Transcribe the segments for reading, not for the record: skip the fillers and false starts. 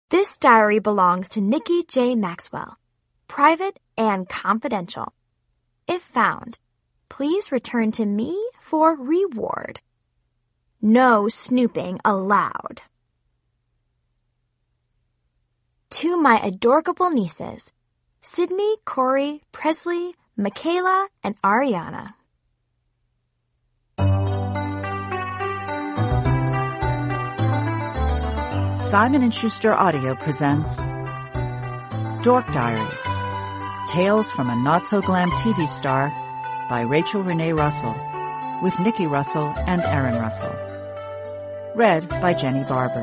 This diary belongs to Nikki J. Maxwell, private and confidential. If found, please return to me for reward. No snooping allowed. To my adorable nieces, Sydney, Corey, Presley, Michaela, and Ariana. Simon & Schuster Audio presents Dork Diaries, Tales from a Not-So-Glam TV Star by Rachel Renee Russell, with Nikki Russell and Erin Russell. Read by Jenny Barber.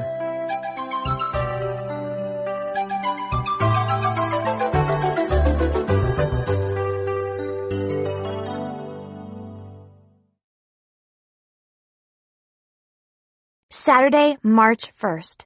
Saturday, March 1st.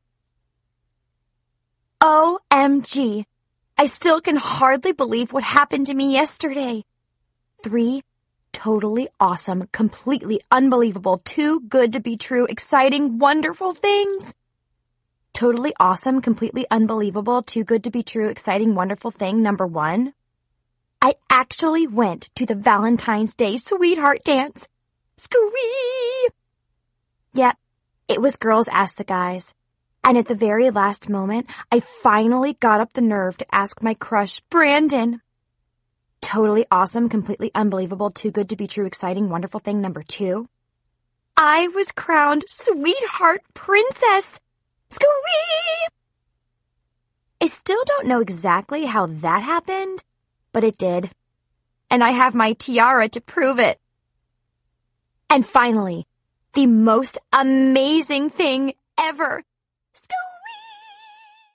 OMG! I still can hardly believe what happened to me yesterday. 3 totally awesome, completely unbelievable, too good to be true, exciting, wonderful things. Totally awesome, completely unbelievable, too good to be true, exciting, wonderful thing number 1. I actually went to the Valentine's Day sweetheart dance. Squee! Yep, it was Girls Ask the Guys. And at the very last moment, I finally got up the nerve to ask my crush, Brandon. Totally awesome, completely unbelievable, too good to be true, exciting, wonderful thing number 2. I was crowned Sweetheart Princess. Squee! I still don't know exactly how that happened, but it did. And I have my tiara to prove it. And finally, the most amazing thing ever. Squee!